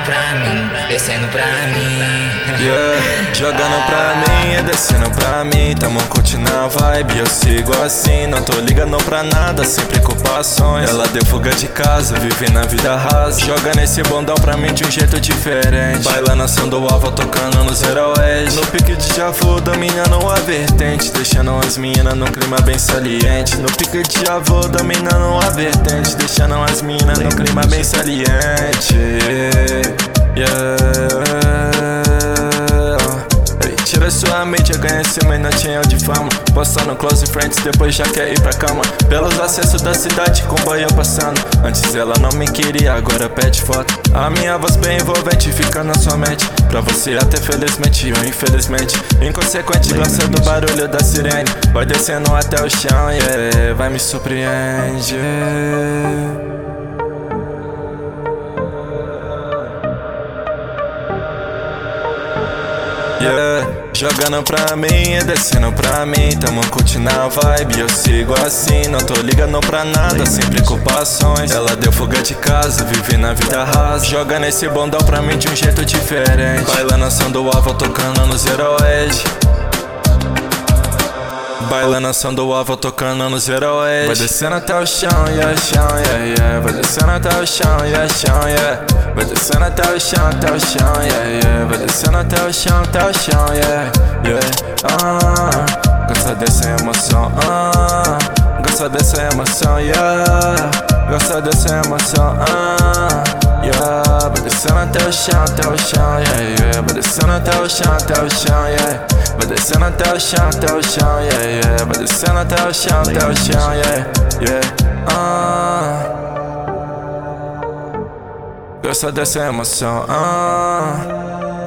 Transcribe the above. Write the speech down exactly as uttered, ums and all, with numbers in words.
jogando pra mim, descendo pra mim. Yeah, jogando pra mim e descendo pra mim. Tamo curtindo a vibe, eu sigo assim. Não tô ligando pra nada, sem preocupações. Ela deu fuga de casa, vive na vida rasa. Joga nesse bondão pra mim de um jeito diferente. Bailando ação do alvo, tocando no zero oeste. No pique de Javu, dominando a vertente. Deixando as minas num clima bem saliente. No pique de Javu, dominando a vertente. Deixando as minas num clima bem saliente. Yeah. Tira sua mente, ganha esse minutinho de fama. Posta no Close Friends, depois já quer ir pra cama. Pelos acessos da cidade, com boia passando. Antes ela não me queria, agora pede foto. A minha voz bem envolvente fica na sua mente. Pra você até felizmente ou infelizmente. Inconsequente, gosta do barulho da sirene. Vai descendo até o chão, yeah, vai me surpreender. Yeah, jogando pra mim e descendo pra mim. Tamo curtindo a vibe, eu sigo assim. Não tô ligando pra nada, sem preocupações. Ela deu fuga de casa, vive na vida rasa. Joga nesse bondão pra mim de um jeito diferente. Bailando ação do alvo, tocando no zero oeste. Bailando ação do alvo, tocando no zero oeste. Vai descendo até o chão, yeah, chão, yeah, yeah. Vai descendo até o chão, yeah, chão, yeah. Vai descendo até o chão, até o chão, yeah, yeah. Vai descendo até o chão, até o chão, yeah, yeah. Ah, gosta dessa emoção, ah. Gosta dessa emoção, yeah. Gosta dessa emoção, ah. Yeah, vai descendo até o chão, até o chão, yeah, yeah. Vai descendo até o chão, até o chão, yeah. Vai descendo até o chão, até o chão, yeah, yeah. Vai descendo até o chão, até o chão, yeah, yeah. Ah, gosta dessa emoção, ah.